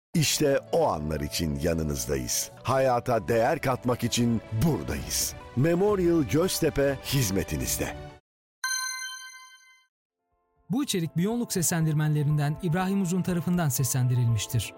İşte o anlar için yanınızdayız. Hayata değer katmak için buradayız. Memorial Göztepe hizmetinizde. Bu içerik Biyonluk seslendirmenlerinden İbrahim Uzun tarafından seslendirilmiştir.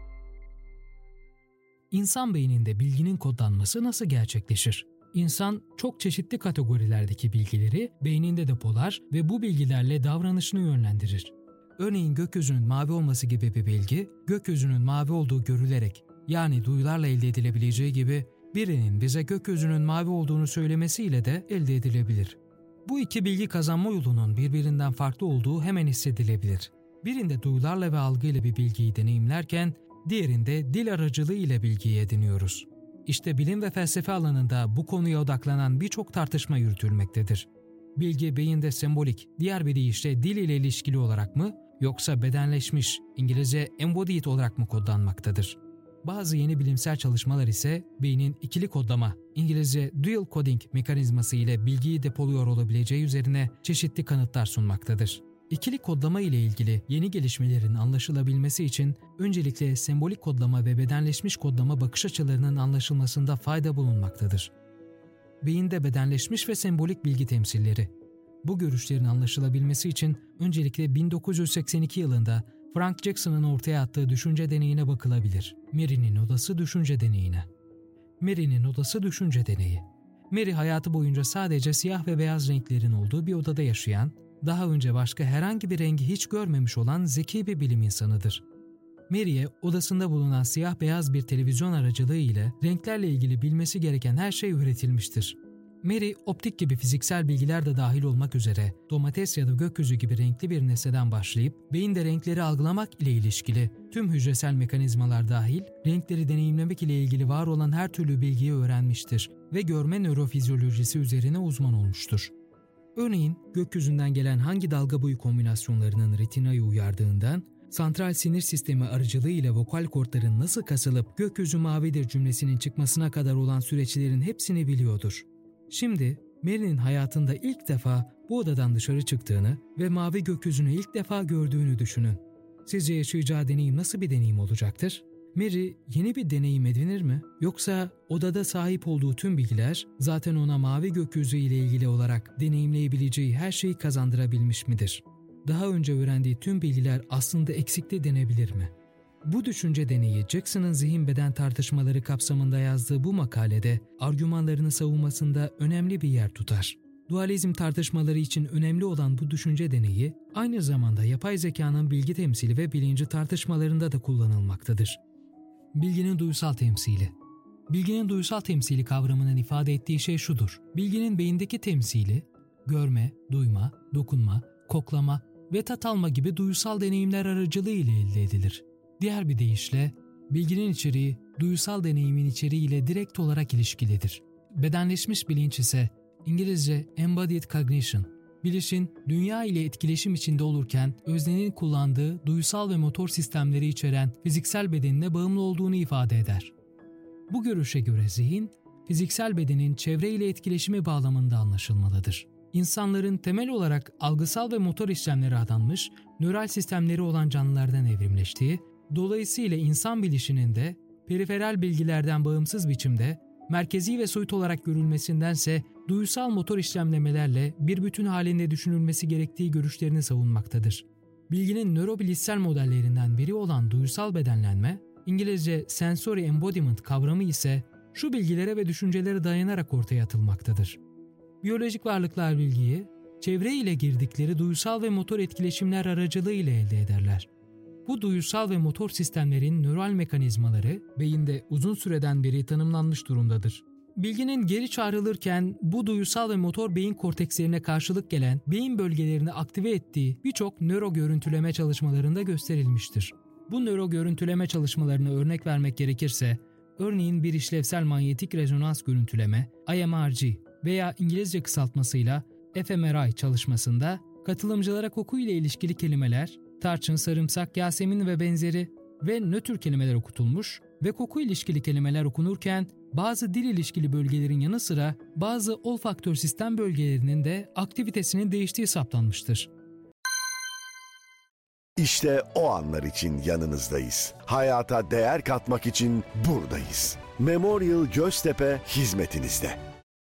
İnsan beyninde bilginin kodlanması nasıl gerçekleşir? İnsan çok çeşitli kategorilerdeki bilgileri beyninde depolar ve bu bilgilerle davranışını yönlendirir. Örneğin gökyüzünün mavi olması gibi bir bilgi, gökyüzünün mavi olduğu görülerek, yani duyularla elde edilebileceği gibi birinin bize gökyüzünün mavi olduğunu söylemesiyle de elde edilebilir. Bu iki bilgi kazanma yolunun birbirinden farklı olduğu hemen hissedilebilir. Birinde duyularla ve algıyla bir bilgiyi deneyimlerken, diğerinde dil aracılığı ile bilgiyi ediniyoruz. İşte bilim ve felsefe alanında bu konuya odaklanan birçok tartışma yürütülmektedir. Bilgi beyinde sembolik, diğer bir deyişle dil ile ilişkili olarak mı, yoksa bedenleşmiş, İngilizce embodied olarak mı kodlanmaktadır? Bazı yeni bilimsel çalışmalar ise beynin ikili kodlama, İngilizce dual coding mekanizması ile bilgiyi depoluyor olabileceği üzerine çeşitli kanıtlar sunmaktadır. İkili kodlama ile ilgili yeni gelişmelerin anlaşılabilmesi için öncelikle sembolik kodlama ve bedenleşmiş kodlama bakış açılarının anlaşılmasında fayda bulunmaktadır. Beyinde bedenleşmiş ve sembolik bilgi temsilleri. Bu görüşlerin anlaşılabilmesi için öncelikle 1982 yılında Frank Jackson'ın ortaya attığı düşünce deneyine bakılabilir. Mary'nin odası düşünce deneyine. Mary'nin odası düşünce deneyi. Mary hayatı boyunca sadece siyah ve beyaz renklerin olduğu bir odada yaşayan, daha önce başka herhangi bir rengi hiç görmemiş olan zeki bir bilim insanıdır. Mary'e odasında bulunan siyah beyaz bir televizyon aracılığı ile renklerle ilgili bilmesi gereken her şey öğretilmiştir. Mary, optik gibi fiziksel bilgiler de dahil olmak üzere domates ya da gökyüzü gibi renkli bir nesneden başlayıp beyinde renkleri algılamak ile ilişkili tüm hücresel mekanizmalar dahil renkleri deneyimlemek ile ilgili var olan her türlü bilgiyi öğrenmiştir ve görme nörofizyolojisi üzerine uzman olmuştur. Örneğin gökyüzünden gelen hangi dalga boyu kombinasyonlarının retinayı uyardığından, santral sinir sistemi aracılığı ile vokal kortların nasıl kasılıp gökyüzü mavidir cümlesinin çıkmasına kadar olan süreçlerin hepsini biliyordur. Şimdi Mary'nin hayatında ilk defa bu odadan dışarı çıktığını ve mavi gökyüzünü ilk defa gördüğünü düşünün. Sizce yaşayacağı deneyim nasıl bir deneyim olacaktır? Mary yeni bir deneyim edinir mi? Yoksa odada sahip olduğu tüm bilgiler zaten ona mavi gökyüzü ile ilgili olarak deneyimleyebileceği her şeyi kazandırabilmiş midir? Daha önce öğrendiği tüm bilgiler aslında eksikti denebilir mi? Bu düşünce deneyi Jackson'ın zihin beden tartışmaları kapsamında yazdığı bu makalede argümanlarını savunmasında önemli bir yer tutar. Dualizm tartışmaları için önemli olan bu düşünce deneyi aynı zamanda yapay zekanın bilgi temsili ve bilinci tartışmalarında da kullanılmaktadır. Bilginin duysal temsili. Bilginin duysal temsili kavramının ifade ettiği şey şudur. Bilginin beyindeki temsili, görme, duyma, dokunma, koklama ve tat alma gibi duysal deneyimler aracılığı ile elde edilir. Diğer bir deyişle, bilginin içeriği, duysal deneyimin içeriği ile direkt olarak ilişkilidir. Bedenleşmiş bilinç ise İngilizce embodied cognition, bilişin dünya ile etkileşim içinde olurken öznenin kullandığı duysal ve motor sistemleri içeren fiziksel bedenine bağımlı olduğunu ifade eder. Bu görüşe göre zihin, fiziksel bedenin çevre ile etkileşimi bağlamında anlaşılmalıdır. İnsanların temel olarak algısal ve motor işlemleri adanmış, nöral sistemleri olan canlılardan evrimleştiği, dolayısıyla insan bilişinin de periferal bilgilerden bağımsız biçimde merkezi ve soyut olarak görülmesindense duysal motor işlemlemelerle bir bütün halinde düşünülmesi gerektiği görüşlerini savunmaktadır. Bilginin nörobilişsel modellerinden biri olan duysal bedenlenme, İngilizce sensory embodiment kavramı ise şu bilgilere ve düşüncelere dayanarak ortaya atılmaktadır. Biyolojik varlıklar bilgiyi, çevre ile girdikleri duysal ve motor etkileşimler aracılığı ile elde ederler. Bu duysal ve motor sistemlerin nöral mekanizmaları beyinde uzun süreden beri tanımlanmış durumdadır. Bilginin geri çağrılırken bu duysal ve motor beyin kortekslerine karşılık gelen beyin bölgelerini aktive ettiği birçok nöro görüntüleme çalışmalarında gösterilmiştir. Bu nöro görüntüleme çalışmalarına örnek vermek gerekirse, örneğin bir işlevsel manyetik rezonans görüntüleme, IMRG veya İngilizce kısaltmasıyla fMRI çalışmasında katılımcılara koku ile ilişkili kelimeler, tarçın, sarımsak, yasemin ve benzeri ve nötr kelimeler okutulmuş ve koku ilişkili kelimeler okunurken bazı dil ilişkili bölgelerin yanı sıra bazı olfaktör sistem bölgelerinin de aktivitesinin değiştiği saptanmıştır. İşte o anlar için yanınızdayız. Hayata değer katmak için buradayız. Memorial Göztepe hizmetinizde.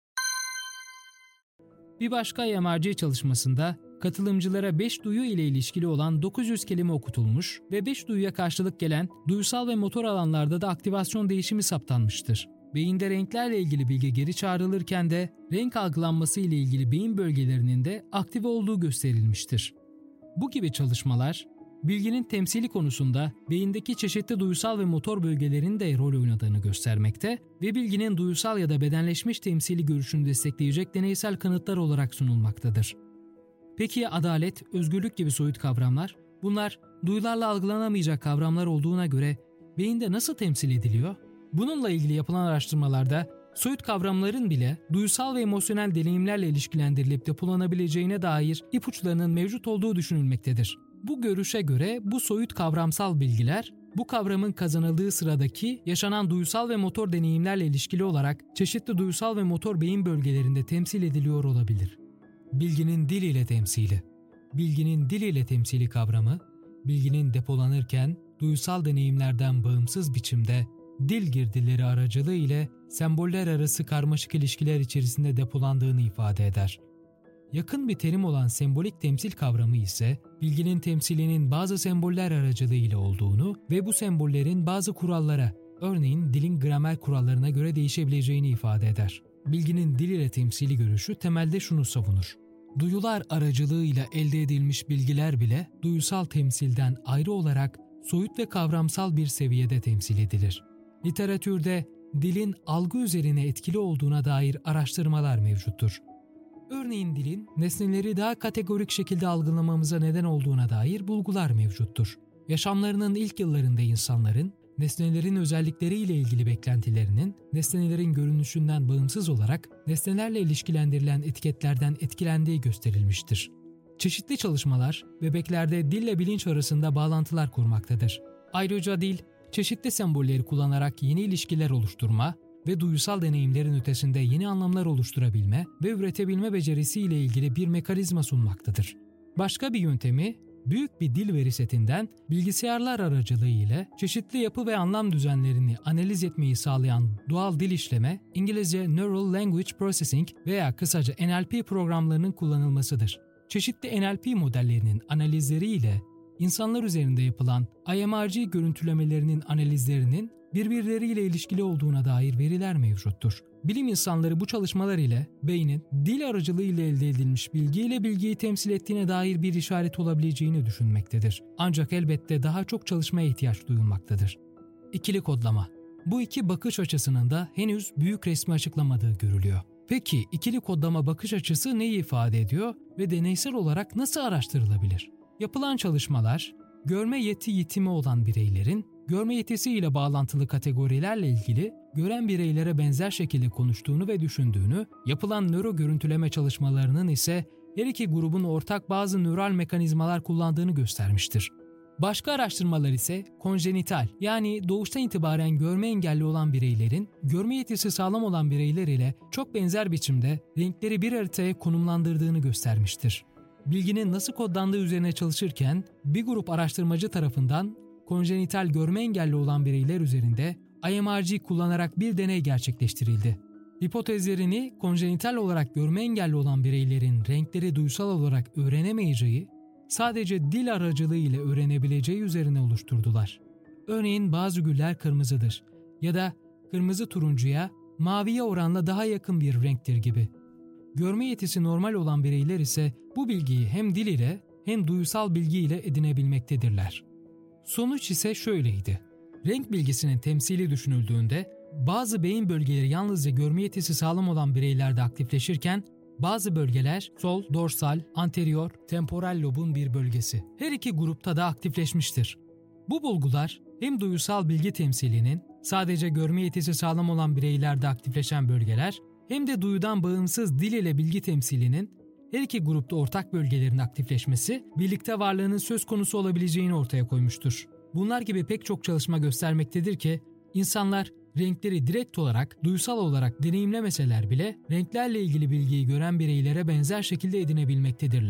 Bir başka IMRG çalışmasında katılımcılara 5 duyu ile ilişkili olan 900 kelime okutulmuş ve 5 duyuya karşılık gelen duysal ve motor alanlarda da aktivasyon değişimi saptanmıştır. Beyinde renklerle ilgili bilgi geri çağrılırken de renk algılanması ile ilgili beyin bölgelerinin de aktive olduğu gösterilmiştir. Bu gibi çalışmalar, bilginin temsili konusunda beyindeki çeşitli duysal ve motor bölgelerin de rol oynadığını göstermekte ve bilginin duysal ya da bedenleşmiş temsili görüşünü destekleyecek deneysel kanıtlar olarak sunulmaktadır. Peki ya adalet, özgürlük gibi soyut kavramlar? Bunlar duyularla algılanamayacak kavramlar olduğuna göre beyinde nasıl temsil ediliyor? Bununla ilgili yapılan araştırmalarda soyut kavramların bile duysal ve emosyonel deneyimlerle ilişkilendirilip depolanabileceğine dair ipuçlarının mevcut olduğu düşünülmektedir. Bu görüşe göre bu soyut kavramsal bilgiler, bu kavramın kazanıldığı sıradaki yaşanan duysal ve motor deneyimlerle ilişkili olarak çeşitli duysal ve motor beyin bölgelerinde temsil ediliyor olabilir. Bilginin dil ile temsili. Bilginin dil ile temsili kavramı, bilginin depolanırken duysal deneyimlerden bağımsız biçimde dil girdileri aracılığı ile semboller arası karmaşık ilişkiler içerisinde depolandığını ifade eder. Yakın bir terim olan sembolik temsil kavramı ise bilginin temsilinin bazı semboller aracılığı ile olduğunu ve bu sembollerin bazı kurallara, örneğin dilin gramer kurallarına göre değişebileceğini ifade eder. Bilginin dil ile temsili görüşü temelde şunu savunur: duyular aracılığıyla elde edilmiş bilgiler bile duyusal temsilden ayrı olarak soyut ve kavramsal bir seviyede temsil edilir. Literatürde dilin algı üzerine etkili olduğuna dair araştırmalar mevcuttur. Örneğin dilin nesneleri daha kategorik şekilde algılamamıza neden olduğuna dair bulgular mevcuttur. Yaşamlarının ilk yıllarında insanların nesnelerin özellikleriyle ilgili beklentilerinin nesnelerin görünüşünden bağımsız olarak nesnelerle ilişkilendirilen etiketlerden etkilendiği gösterilmiştir. Çeşitli çalışmalar bebeklerde dille bilinç arasında bağlantılar kurmaktadır. Ayrıca dil, çeşitli sembolleri kullanarak yeni ilişkiler oluşturma ve duysal deneyimlerin ötesinde yeni anlamlar oluşturabilme ve üretebilme becerisiyle ilgili bir mekanizma sunmaktadır. Başka bir yöntemi, büyük bir dil veri setinden bilgisayarlar aracılığı ile çeşitli yapı ve anlam düzenlerini analiz etmeyi sağlayan doğal dil işleme, İngilizce Neural Language Processing veya kısaca NLP programlarının kullanılmasıdır. Çeşitli NLP modellerinin analizleri ile insanlar üzerinde yapılan IMRG görüntülemelerinin analizlerinin birbirleriyle ilişkili olduğuna dair veriler mevcuttur. Bilim insanları bu çalışmalar ile beynin dil aracılığı ile elde edilmiş bilgiyle bilgiyi temsil ettiğine dair bir işaret olabileceğini düşünmektedir. Ancak elbette daha çok çalışmaya ihtiyaç duyulmaktadır. İkili kodlama. Bu iki bakış açısının da henüz büyük resmi açıklamadığı görülüyor. Peki ikili kodlama bakış açısı neyi ifade ediyor ve deneysel olarak nasıl araştırılabilir? Yapılan çalışmalar, görme yitimi olan bireylerin görme yetisiyle bağlantılı kategorilerle ilgili gören bireylere benzer şekilde konuştuğunu ve düşündüğünü, yapılan nöro görüntüleme çalışmalarının ise her iki grubun ortak bazı nöral mekanizmalar kullandığını göstermiştir. Başka araştırmalar ise konjenital, yani doğuştan itibaren görme engelli olan bireylerin görme yetisi sağlam olan bireyler ile çok benzer biçimde renkleri bir haritaya konumlandırdığını göstermiştir. Bilginin nasıl kodlandığı üzerine çalışırken bir grup araştırmacı tarafından konjenital görme engelli olan bireyler üzerinde IMRG kullanarak bir deney gerçekleştirildi. Hipotezlerini konjenital olarak görme engelli olan bireylerin renkleri duysal olarak öğrenemeyeceği, sadece dil aracılığı ile öğrenebileceği üzerine oluşturdular. Örneğin bazı güller kırmızıdır ya da kırmızı turuncuya, maviye oranla daha yakın bir renktir gibi. Görme yetisi normal olan bireyler ise bu bilgiyi hem dil ile hem duysal bilgi ile edinebilmektedirler. Sonuç ise şöyleydi. Renk bilgisinin temsili düşünüldüğünde bazı beyin bölgeleri yalnızca görme yetisi sağlam olan bireylerde aktifleşirken bazı bölgeler sol, dorsal, anterior, temporal lobun bir bölgesi. Her iki grupta da aktifleşmiştir. Bu bulgular hem duysal bilgi temsilinin sadece görme yetisi sağlam olan bireylerde aktifleşen bölgeler hem de duyudan bağımsız dil ile bilgi temsilinin her iki grupta ortak bölgelerin aktifleşmesi birlikte varlığının söz konusu olabileceğini ortaya koymuştur. Bunlar gibi pek çok çalışma göstermektedir ki insanlar renkleri direkt olarak, duysal olarak deneyimlemeseler bile renklerle ilgili bilgiyi gören bireylere benzer şekilde edinebilmektedirler.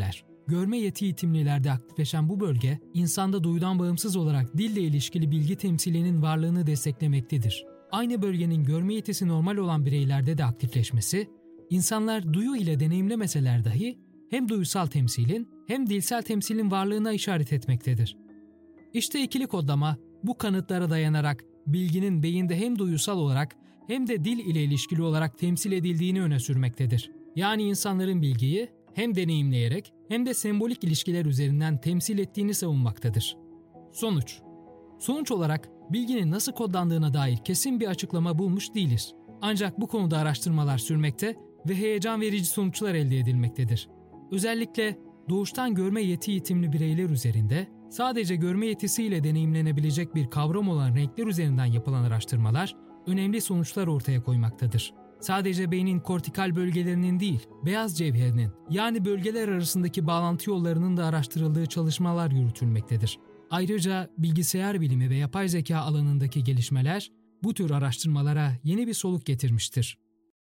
Görme yeti itimlilerde aktifleşen bu bölge, insanda duyudan bağımsız olarak dille ilişkili bilgi temsilinin varlığını desteklemektedir. Aynı bölgenin görme yetisi normal olan bireylerde de aktifleşmesi, insanlar duyu ile deneyimlemeseler dahi hem duysal temsilin hem dilsel temsilin varlığına işaret etmektedir. İşte ikili kodlama, bu kanıtlara dayanarak bilginin beyinde hem duyusal olarak hem de dil ile ilişkili olarak temsil edildiğini öne sürmektedir. Yani insanların bilgiyi hem deneyimleyerek hem de sembolik ilişkiler üzerinden temsil ettiğini savunmaktadır. Sonuç olarak bilginin nasıl kodlandığına dair kesin bir açıklama bulmuş değiliz. Ancak bu konuda araştırmalar sürmekte ve heyecan verici sonuçlar elde edilmektedir. Özellikle doğuştan görme yeti itimli bireyler üzerinde sadece görme yetisiyle deneyimlenebilecek bir kavram olan renkler üzerinden yapılan araştırmalar önemli sonuçlar ortaya koymaktadır. Sadece beynin kortikal bölgelerinin değil, beyaz cevherinin yani bölgeler arasındaki bağlantı yollarının da araştırıldığı çalışmalar yürütülmektedir. Ayrıca bilgisayar bilimi ve yapay zeka alanındaki gelişmeler bu tür araştırmalara yeni bir soluk getirmiştir.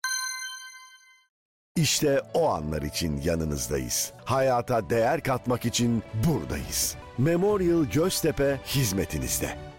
İşte o anlar için yanınızdayız. Hayata değer katmak için buradayız. Memorial Göztepe hizmetinizde.